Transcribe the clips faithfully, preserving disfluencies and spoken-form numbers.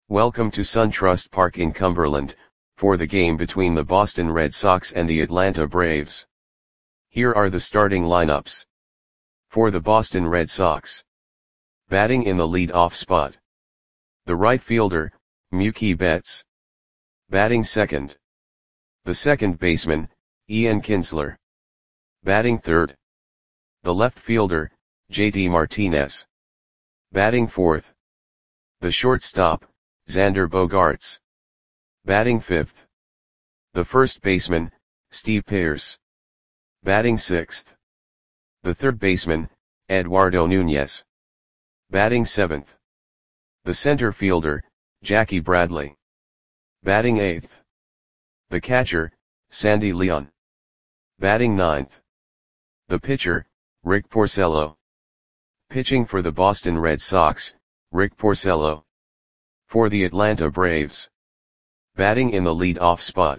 Welcome to SunTrust Park in Cumberland, for the game between the Boston Red Sox and the Atlanta Braves. Here are the starting lineups. For the Boston Red Sox. Batting in the lead-off spot. The right fielder, Mookie Betts. Batting second. The second baseman, Ian Kinsler. Batting third. The left fielder, J D Martinez. Batting fourth. The shortstop, Xander Bogaerts. Batting fifth. The first baseman, Steve Pearce. Batting sixth. The third baseman, Eduardo Nunez. Batting seventh. The center fielder, Jackie Bradley. Batting eighth. The catcher, Sandy Leon. Batting ninth. The pitcher, Rick Porcello. Pitching for the Boston Red Sox, Rick Porcello. For the Atlanta Braves. Batting in the lead-off spot.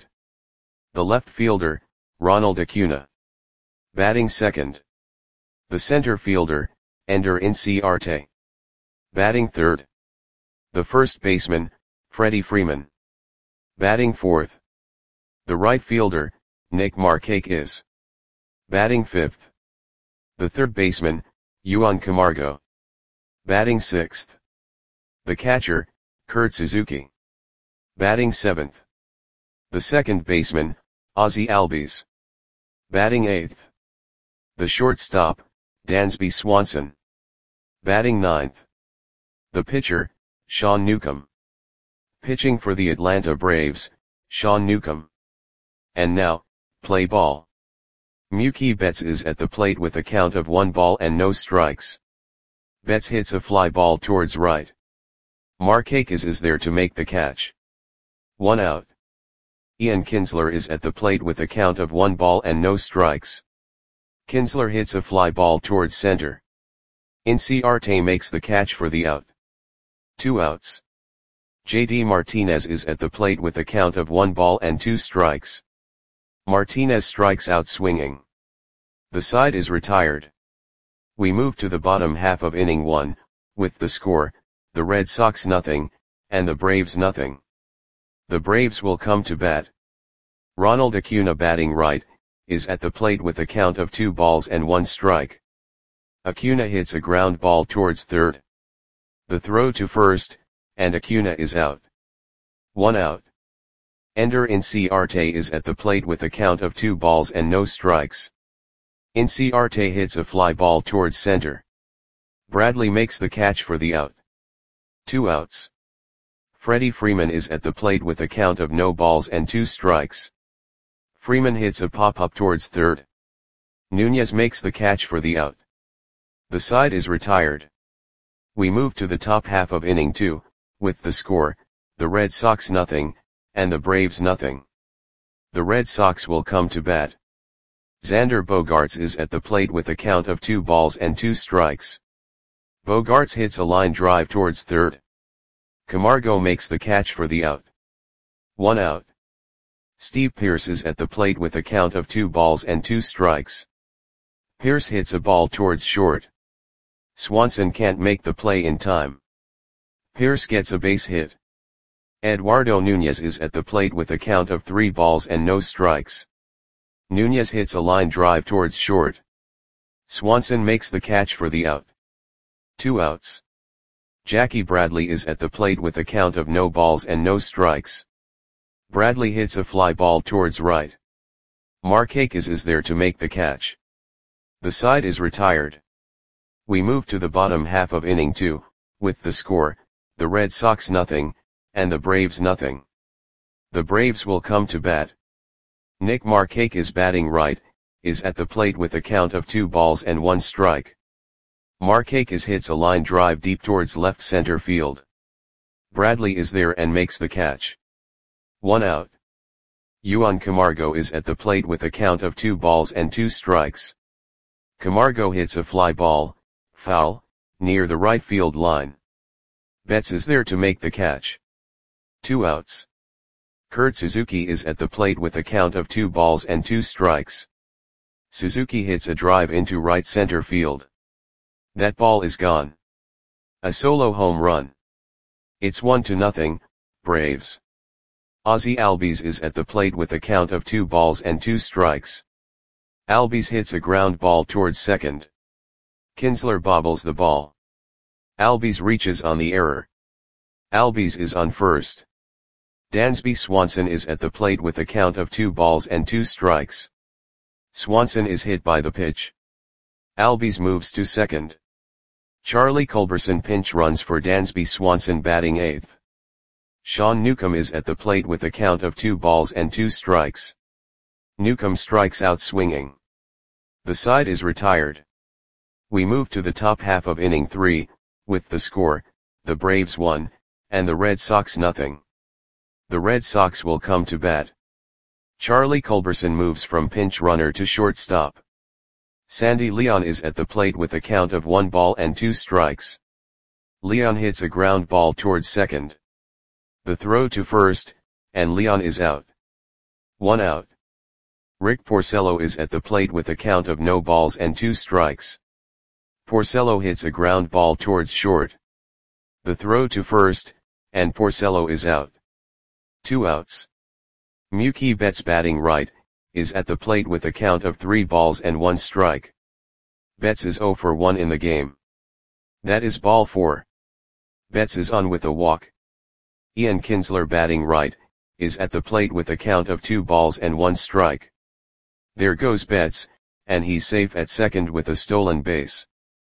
The left fielder, Ronald Acuna. Batting second. The center fielder, Ender Inciarte. Batting third. The first baseman, Freddie Freeman. Batting fourth. The right fielder, Nick Markakis. Batting fifth. The third baseman, Juan Camargo. Batting sixth. The catcher, Kurt Suzuki. Batting seventh. The second baseman, Ozzie Albies. Batting eighth. The shortstop, Dansby Swanson. Batting ninth. The pitcher, Sean Newcomb. Pitching for the Atlanta Braves, Sean Newcomb. And now, play ball. Mookie Betts is at the plate with a count of one ball and no strikes. Betts hits a fly ball towards right. Markakis is there to make the catch. One out. Ian Kinsler is at the plate with a count of one ball and no strikes. Kinsler hits a fly ball towards center. Inciarte makes the catch for the out. Two outs. J D Martinez is at the plate with a count of one ball and two strikes. Martinez strikes out swinging. The side is retired. We move to the bottom half of inning one, with the score, the Red Sox nothing, and the Braves nothing. The Braves will come to bat. Ronald Acuna batting right, is at the plate with a count of two balls and one strike. Acuna hits a ground ball towards third. The throw to first, and Acuna is out. One out. Ender Inciarte is at the plate with a count of two balls and no strikes. Inciarte hits a fly ball towards center. Bradley makes the catch for the out. Two outs. Freddie Freeman is at the plate with a count of no balls and two strikes. Freeman hits a pop-up towards third. Nunez makes the catch for the out. The side is retired. We move to the top half of inning two, with the score, the Red Sox nothing, and the Braves nothing. The Red Sox will come to bat. Xander Bogaerts is at the plate with a count of two balls and two strikes. Bogaerts hits a line drive towards third. Camargo makes the catch for the out. One out. Steve Pearce is at the plate with a count of two balls and two strikes. Pearce hits a ball towards short. Swanson can't make the play in time. Pearce gets a base hit. Eduardo Nunez is at the plate with a count of three balls and no strikes. Nunez hits a line drive towards short. Swanson makes the catch for the out. Two outs. Jackie Bradley is at the plate with a count of no balls and no strikes. Bradley hits a fly ball towards right. Markakis is there to make the catch. The side is retired. We move to the bottom half of inning two, with the score, the Red Sox nothing, and the Braves nothing. The Braves will come to bat. Nick Markakis batting right, is at the plate with a count of two balls and one strike. Markakis hits a line drive deep towards left center field. Bradley is there and makes the catch. One out. Juan Camargo is at the plate with a count of two balls and two strikes. Camargo hits a fly ball, foul, near the right field line. Betts is there to make the catch. Two outs. Kurt Suzuki is at the plate with a count of two balls and two strikes. Suzuki hits a drive into right center field. That ball is gone. A solo home run. It's one to nothing, Braves. Ozzie Albies is at the plate with a count of two balls and two strikes. Albies hits a ground ball towards second. Kinsler bobbles the ball. Albies reaches on the error. Albies is on first. Dansby Swanson is at the plate with a count of two balls and two strikes. Swanson is hit by the pitch. Albies moves to second. Charlie Culberson pinch runs for Dansby Swanson batting eighth. Sean Newcomb is at the plate with a count of two balls and two strikes. Newcomb strikes out swinging. The side is retired. We move to the top half of inning three, with the score, the Braves one, and the Red Sox nothing. The Red Sox will come to bat. Charlie Culberson moves from pinch runner to shortstop. Sandy Leon is at the plate with a count of one ball and two strikes. Leon hits a ground ball towards second. The throw to first, and Leon is out. One out. Rick Porcello is at the plate with a count of no balls and two strikes. Porcello hits a ground ball towards short. The throw to first, and Porcello is out. Two outs. Mookie Betts batting right, is at the plate with a count of three balls and one strike. Betts is oh for one in the game. That is ball four. Betts is on with a walk. Ian Kinsler batting right, is at the plate with a count of two balls and one strike. There goes Betts, and he's safe at second with a stolen base.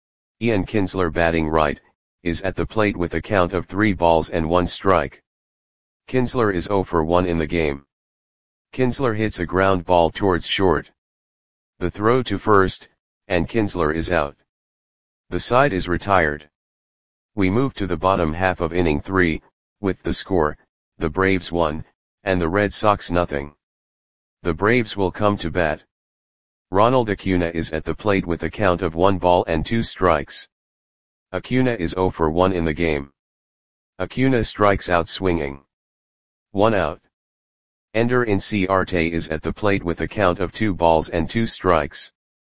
Ian Kinsler batting right, is at the plate with a count of three balls and one strike. Kinsler is oh for one in the game. Kinsler hits a ground ball towards short. The throw to first, and Kinsler is out. The side is retired. We move to the bottom half of inning three, with the score, the Braves one, and the Red Sox nothing. The Braves will come to bat. Ronald Acuna is at the plate with a count of one ball and two strikes. Acuna is oh for one in the game. Acuna strikes out swinging. One out. Ender Inciarte is at the plate with a count of two balls and two strikes.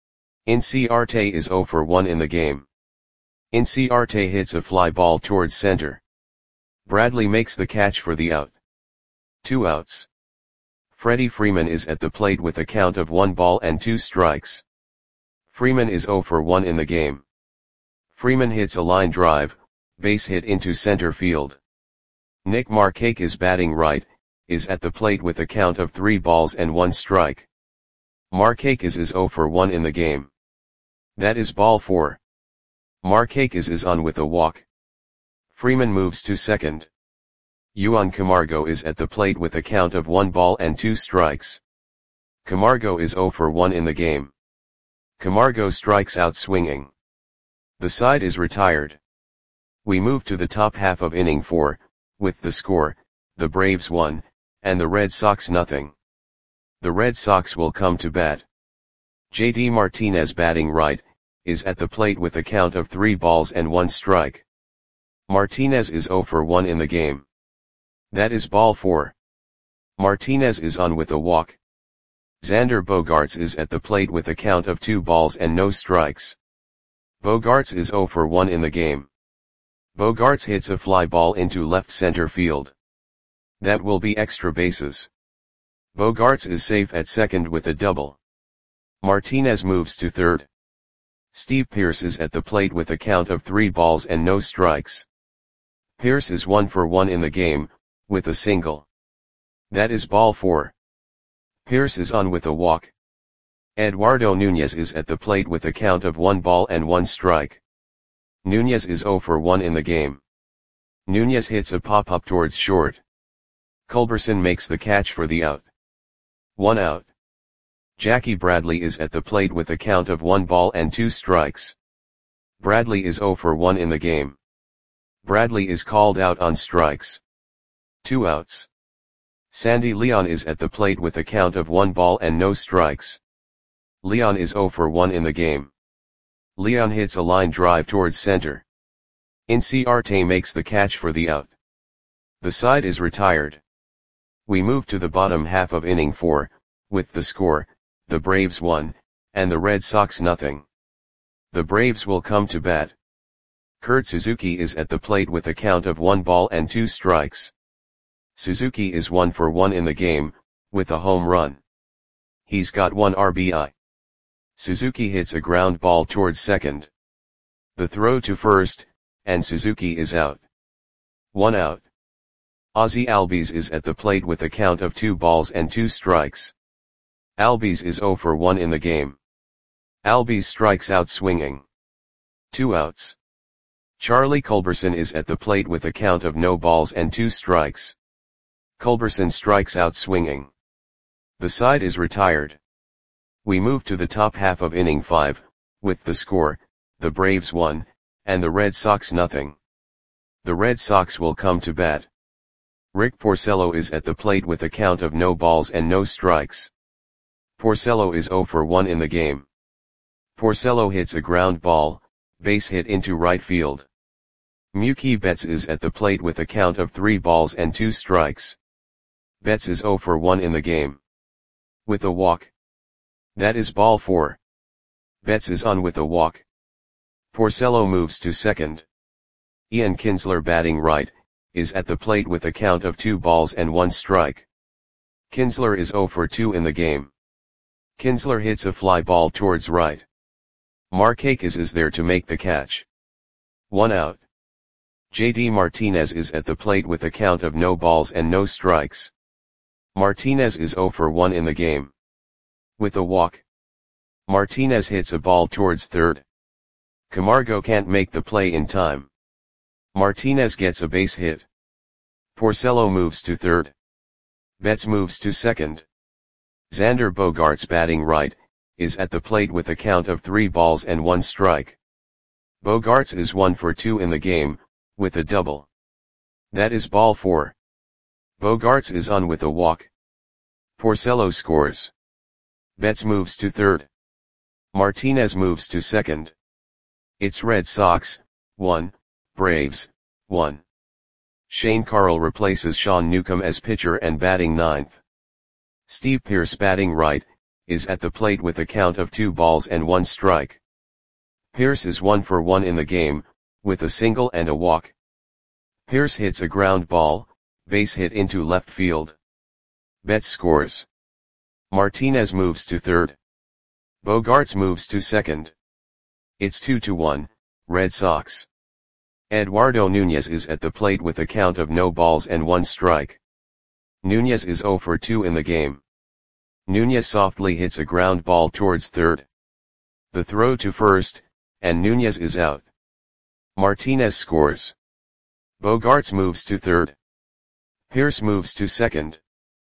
Inciarte is oh for one in the game. Inciarte hits a fly ball towards center. Bradley makes the catch for the out. Two outs. Freddie Freeman is at the plate with a count of one ball and two strikes. Freeman is oh for one in the game. Freeman hits a line drive, base hit into center field. Nick Markakis batting right, is at the plate with a count of three balls and one strike. Markakis is oh for one in the game. That is ball four. Markakis is on with a walk. Freeman moves to second. Juan Camargo is at the plate with a count of one ball and two strikes. Camargo is oh for one in the game. Camargo strikes out swinging. The side is retired. We move to the top half of inning four, with the score, the Braves one, and the Red Sox nothing. The Red Sox will come to bat. J D Martinez batting right, is at the plate with a count of three balls and one strike. Martinez is oh for one in the game. That is ball four. Martinez is on with a walk. Xander Bogaerts is at the plate with a count of two balls and no strikes. Bogaerts is oh for one in the game. Bogaerts hits a fly ball into left center field. That will be extra bases. Bogaerts is safe at second with a double. Martinez moves to third. Steve Pearce is at the plate with a count of three balls and no strikes. Pearce is one for one in the game, with a single. That is ball four. Pearce is on with a walk. Eduardo Nunez is at the plate with a count of one ball and one strike. Nunez is oh for one in the game. Nunez hits a pop-up towards short. Culberson makes the catch for the out. One out. Jackie Bradley is at the plate with a count of one ball and two strikes. Bradley is oh for one in the game. Bradley is called out on strikes. Two outs. Sandy Leon is at the plate with a count of one ball and no strikes. Leon is oh for one in the game. Leon hits a line drive towards center. Inciarte makes the catch for the out. The side is retired. We move to the bottom half of inning four, with the score, the Braves one, and the Red Sox nothing. The Braves will come to bat. Kurt Suzuki is at the plate with a count of one ball and two strikes. Suzuki is one for one in the game, with a home run. He's got one R B I. Suzuki hits a ground ball towards second. The throw to first, and Suzuki is out. One out. Ozzie Albies is at the plate with a count of two balls and two strikes. Albies is zero for one in the game. Albies strikes out swinging. Two outs. Charlie Culberson is at the plate with a count of no balls and two strikes. Culberson strikes out swinging. The side is retired. We move to the top half of inning five, with the score, the Braves one, and the Red Sox nothing. The Red Sox will come to bat. Rick Porcello is at the plate with a count of no balls and no strikes. Porcello is zero for one in the game. Porcello hits a ground ball, base hit into right field. Mookie Betts is at the plate with a count of three balls and two strikes. Betts is zero for one in the game. With a walk. That is ball four. Betts is on with a walk. Porcello moves to second. Ian Kinsler, batting right, is at the plate with a count of two balls and one strike. Kinsler is zero for two in the game. Kinsler hits a fly ball towards right. Markakis is there to make the catch. One out. J D Martinez is at the plate with a count of no balls and no strikes. Martinez is zero for one in the game. With a walk. Martinez hits a ball towards third. Camargo can't make the play in time. Martinez gets a base hit. Porcello moves to third. Betts moves to second. Xander Bogaerts, batting right, is at the plate with a count of three balls and one strike. Bogaerts is one for two in the game, with a double. That is ball four. Bogaerts is on with a walk. Porcello scores. Betts moves to third. Martinez moves to second. It's Red Sox, one, Braves, one. Shane Carle replaces Sean Newcomb as pitcher and batting ninth. Steve Pearce, batting right, is at the plate with a count of two balls and one strike. Pearce is one for one in the game, with a single and a walk. Pearce hits a ground ball, base hit into left field. Betts scores. Martinez moves to third. Bogaerts moves to second. It's two to one, Red Sox. Eduardo Nunez is at the plate with a count of no balls and one strike. Nunez is zero for two in the game. Nunez softly hits a ground ball towards third. The throw to first, and Nunez is out. Martinez scores. Bogaerts moves to third. Pearce moves to second.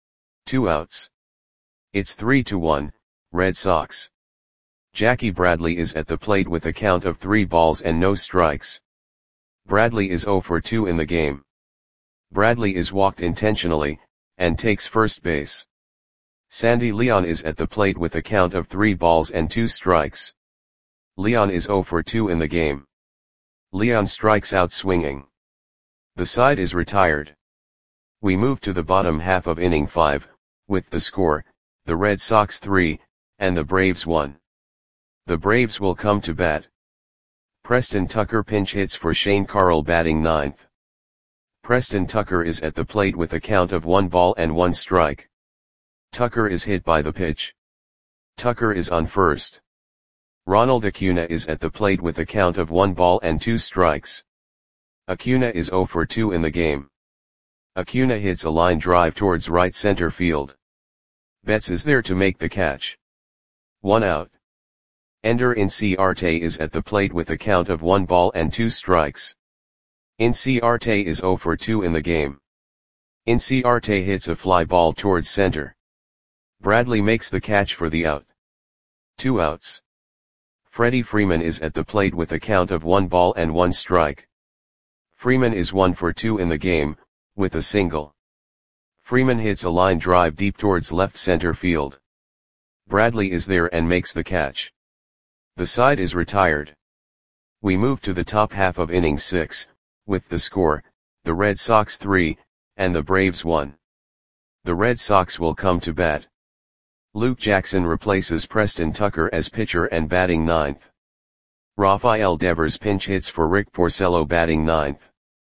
Two outs. It's three to one, Red Sox. Jackie Bradley is at the plate with a count of three balls and no strikes. Bradley is zero for two in the game. Bradley is walked intentionally, and takes first base. Sandy Leon is at the plate with a count of three balls and two strikes. Leon is zero for two in the game. Leon strikes out swinging. The side is retired. We move to the bottom half of inning five, with the score, the Red Sox three, and the Braves one. The Braves will come to bat. Preston Tucker pinch hits for Shane Carle, batting ninth. Preston Tucker is at the plate with a count of one ball and one strike. Tucker is hit by the pitch. Tucker is on first. Ronald Acuna is at the plate with a count of one ball and two strikes. Acuna is zero for two in the game. Acuna hits a line drive towards right center field. Betts is there to make the catch. One out. Ender Inciarte is at the plate with a count of one ball and two strikes. Inciarte is zero for two in the game. Inciarte hits a fly ball towards center. Bradley makes the catch for the out. Two outs. Freddie Freeman is at the plate with a count of one ball and one strike. Freeman is one for two in the game, with a single. Freeman hits a line drive deep towards left center field. Bradley is there and makes the catch. The side is retired. We move to the top half of inning six, with the score, the Red Sox three, and the Braves one. The Red Sox will come to bat. Luke Jackson replaces Preston Tucker as pitcher and batting ninth. Rafael Devers pinch hits for Rick Porcello batting ninth.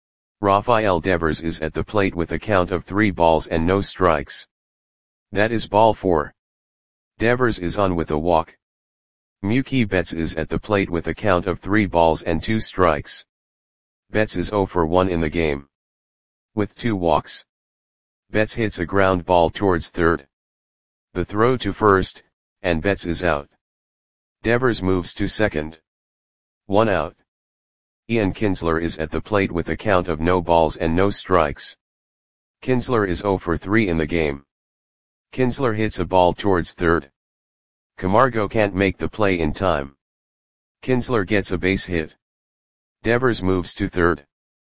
Rafael Devers is at the plate with a count of three balls and no strikes. That is ball four. Devers is on with a walk. Mookie Betts is at the plate with a count of three balls and two strikes. Betts is oh for one in the game. With two walks. Betts hits a ground ball towards third. The throw to first, and Betts is out. Devers moves to second. One out. Ian Kinsler is at the plate with a count of no balls and no strikes. Kinsler is oh for three in the game. Kinsler hits a ball towards third. Camargo can't make the play in time. Kinsler gets a base hit. Devers moves to third.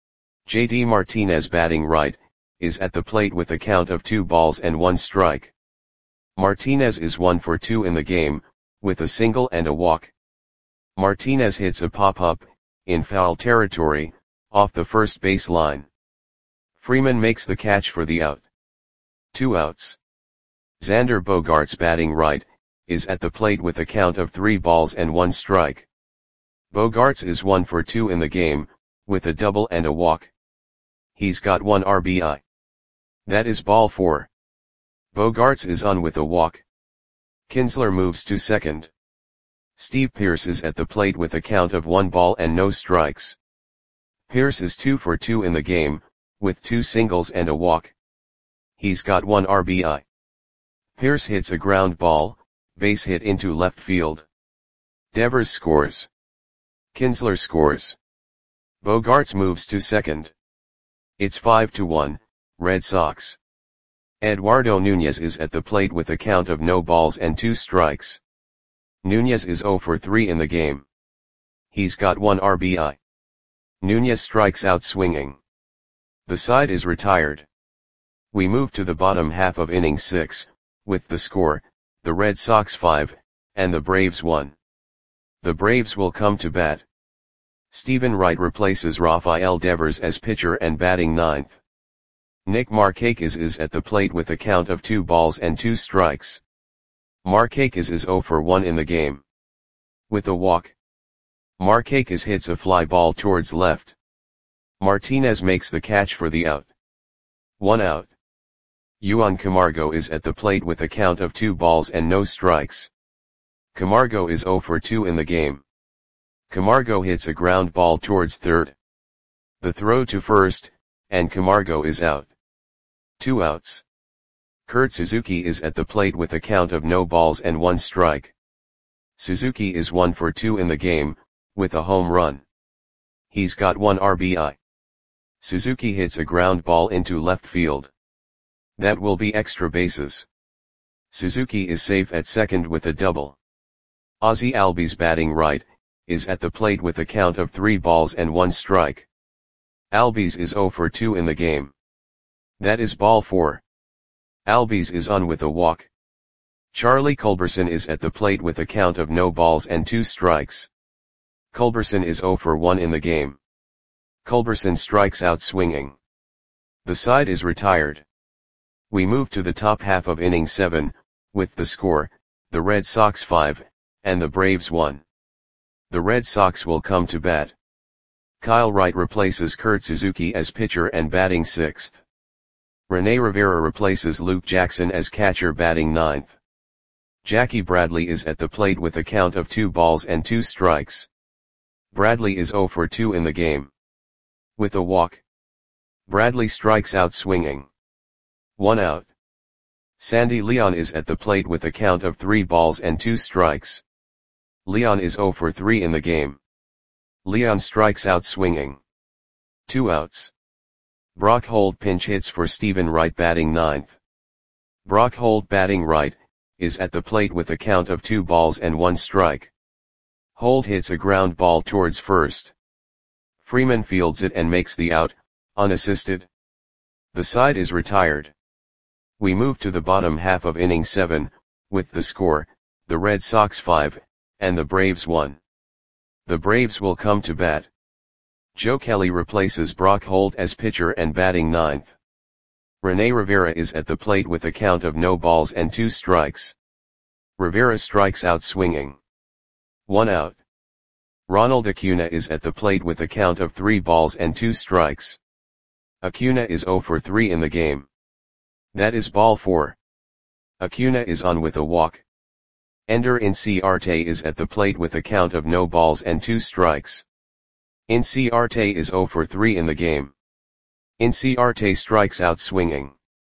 J D Martinez batting right, is at the plate with a count of two balls and one strike. Martinez is one for two in the game, with a single and a walk. Martinez hits a pop-up, in foul territory, off the first base line. Freeman makes the catch for the out. Two outs. Xander Bogaerts batting right, is at the plate with a count of three balls and one strike. Bogaerts is one for two in the game, with a double and a walk. He's got one R B I. That is ball four. Bogaerts is on with a walk. Kinsler moves to second. Steve Pearce is at the plate with a count of one ball and no strikes. Pearce is two for two in the game, with two singles and a walk. He's got one R B I. Pearce hits a ground ball, base hit into left field. Devers scores. Kinsler scores. Bogaerts moves to second. It's five to one, Red Sox. Eduardo Nunez is at the plate with a count of no balls and two strikes. Nunez is oh for three in the game. He's got one R B I. Nunez strikes out swinging. The side is retired. We move to the bottom half of inning six, with the score, the Red Sox five, and the Braves one. The Braves will come to bat. Stephen Wright replaces Rafael Devers as pitcher and batting ninth. Nick Markakis is at the plate with a count of two balls and two strikes. Markakis is oh for one in the game. With a walk. Markakis hits a fly ball towards left. Martinez makes the catch for the out. One out. Juan Camargo is at the plate with a count of two balls and no strikes. Camargo is oh for two in the game. Camargo hits a ground ball towards third. The throw to first, and Camargo is out. Two outs. Kurt Suzuki is at the plate with a count of no balls and one strike. Suzuki is one for two in the game, with a home run. He's got one R B I. Suzuki hits a ground ball into left field. That will be extra bases. Suzuki is safe at second with a double. Ozzie Albies batting right, is at the plate with a count of three balls and one strike. Albies is oh for two in the game. That is ball four. Albies is on with a walk. Charlie Culberson is at the plate with a count of no balls and two strikes. Culberson is oh for one in the game. Culberson strikes out swinging. The side is retired. We move to the top half of inning seven, with the score, the Red Sox five, and the Braves one. The Red Sox will come to bat. Kyle Wright replaces Kurt Suzuki as pitcher and batting sixth. Rene Rivera replaces Luke Jackson as catcher batting ninth. Jackie Bradley is at the plate with a count of two balls and two strikes. Bradley is oh for two in the game. With a walk. Bradley strikes out swinging. One out. Sandy Leon is at the plate with a count of three balls and two strikes. Leon is oh for three in the game. Leon strikes out swinging. Two outs. Brock Holt pinch hits for Stephen Wright batting ninth. Brock Holt batting right, is at the plate with a count of two balls and one strike. Holt hits a ground ball towards first. Freeman fields it and makes the out, unassisted. The side is retired. We move to the bottom half of inning seven, with the score, the Red Sox five, and the Braves one. The Braves will come to bat. Joe Kelly replaces Brock Holt as pitcher and batting ninth. Rene Rivera is at the plate with a count of no balls and two strikes. Rivera strikes out swinging. One out. Ronald Acuna is at the plate with a count of three balls and two strikes. Acuna is zero for three in the game. That is ball four. Acuna is on with a walk. Ender Inciarte is at the plate with a count of no balls and two strikes. Inciarte is zero for three in the game. Inciarte strikes out swinging.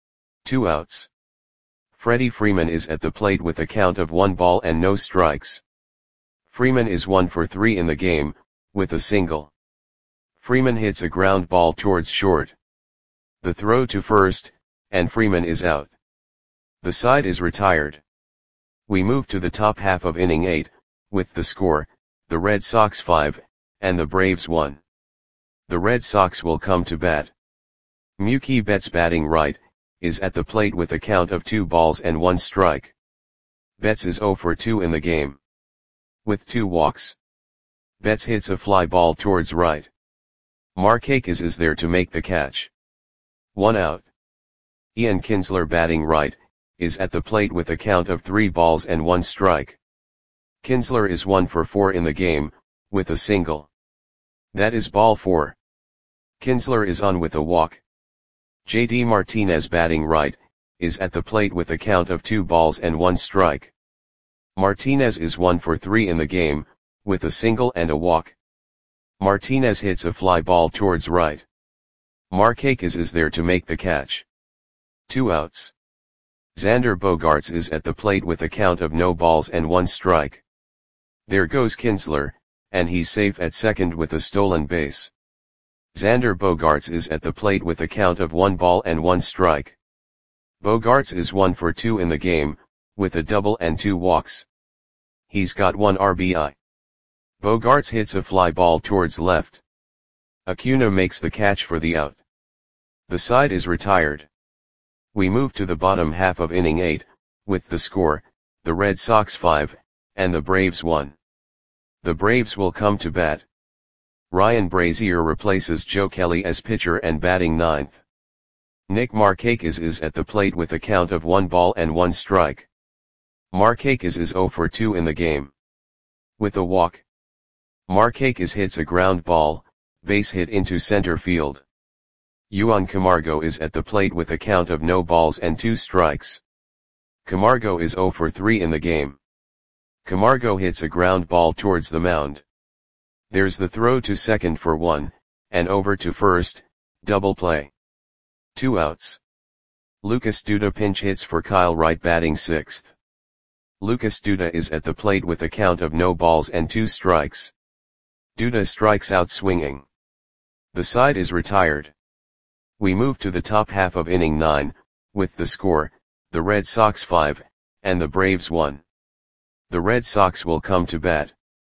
Two outs. Freddie Freeman is at the plate with a count of one ball and no strikes. Freeman is one for three in the game, with a single. Freeman hits a ground ball towards short. The throw to first, and Freeman is out. The side is retired. We move to the top half of inning eight, with the score, the Red Sox five, and the Braves one. The Red Sox will come to bat. Mookie Betts, batting right, is at the plate with a count of two balls and one strike. Betts is zero for two in the game. With two walks. Betts hits a fly ball towards right. Markakis is there to make the catch. One out. Ian Kinsler, batting right, is at the plate with a count of three balls and one strike. Kinsler is one for four in the game, with a single. That is ball four. Kinsler is on with a walk. J D Martinez, batting right, is at the plate with a count of two balls and one strike. Martinez is one for three in the game, with a single and a walk. Martinez hits a fly ball towards right. Markakis is there to make the catch. Two outs. Xander Bogaerts is at the plate with a count of no balls and one strike. There goes Kinsler, and he's safe at second with a stolen base. Xander Bogaerts is at the plate with a count of one ball and one strike. Bogaerts is one for two in the game, with a double and two walks. He's got one R B I. Bogaerts hits a fly ball towards left. Acuna makes the catch for the out. The side is retired. We move to the bottom half of inning eight, with the score, the Red Sox five, and the Braves one. The Braves will come to bat. Ryan Brazier replaces Joe Kelly as pitcher and batting ninth. Nick Markakis is at the plate with a count of one ball and one strike. Markakis is zero for two in the game. With a walk. Markakis hits a ground ball, base hit into center field. Juan Camargo is at the plate with a count of no balls and two strikes. Camargo is zero for three in the game. Camargo hits a ground ball towards the mound. There's the throw to second for one, and over to first, double play. Two outs. Lucas Duda pinch hits for Kyle Wright, batting sixth. Lucas Duda is at the plate with a count of no balls and two strikes. Duda strikes out swinging. The side is retired. We move to the top half of inning nine, with the score, the Red Sox five, and the Braves one. The Red Sox will come to bat.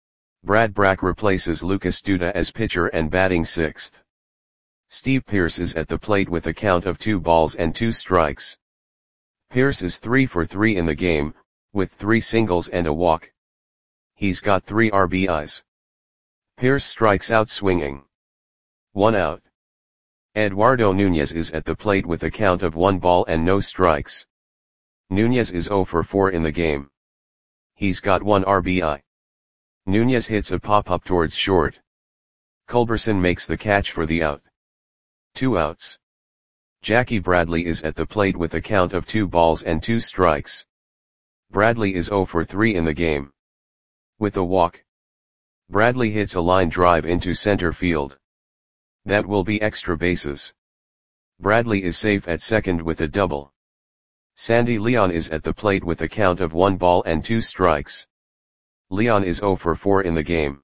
Brad Brach replaces Lucas Duda as pitcher and batting sixth. Steve Pearce is at the plate with a count of two balls and two strikes. Pearce is three for three in the game, with three singles and a walk. He's got three R B Is. Pearce strikes out swinging. One out. Eduardo Nunez is at the plate with a count of one ball and no strikes. Nunez is zero for four in the game. He's got one R B I. Nunez hits a pop-up towards short. Culberson makes the catch for the out. Two outs. Jackie Bradley is at the plate with a count of two balls and two strikes. Bradley is zero for three in the game. With a walk. Bradley hits a line drive into center field. That will be extra bases. Bradley is safe at second with a double. Sandy Leon is at the plate with a count of one ball and two strikes. Leon is zero for four in the game.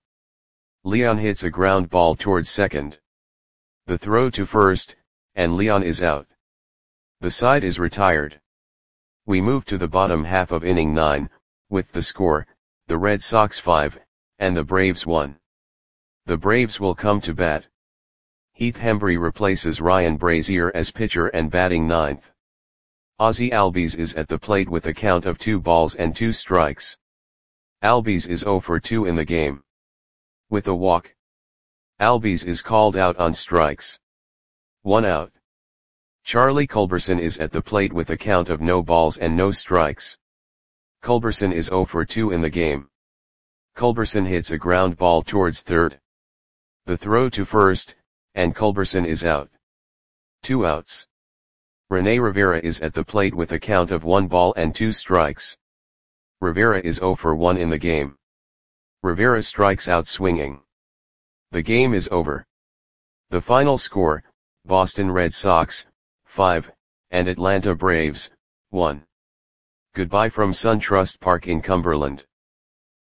Leon hits a ground ball towards second. The throw to first, and Leon is out. The side is retired. We move to the bottom half of inning nine, with the score, the Red Sox five, and the Braves one. The Braves will come to bat. Heath Hembree replaces Ryan Brazier as pitcher and batting ninth. Ozzie Albies is at the plate with a count of two balls and two strikes. Albies is zero for two in the game. With a walk. Albies is called out on strikes. One out. Charlie Culberson is at the plate with a count of no balls and no strikes. Culberson is zero for two in the game. Culberson hits a ground ball towards third. The throw to first, and Culberson is out. Two outs. Rene Rivera is at the plate with a count of one ball and two strikes. Rivera is zero for one in the game. Rivera strikes out swinging. The game is over. The final score, Boston Red Sox, five, and Atlanta Braves, one. Goodbye from SunTrust Park in Cumberland.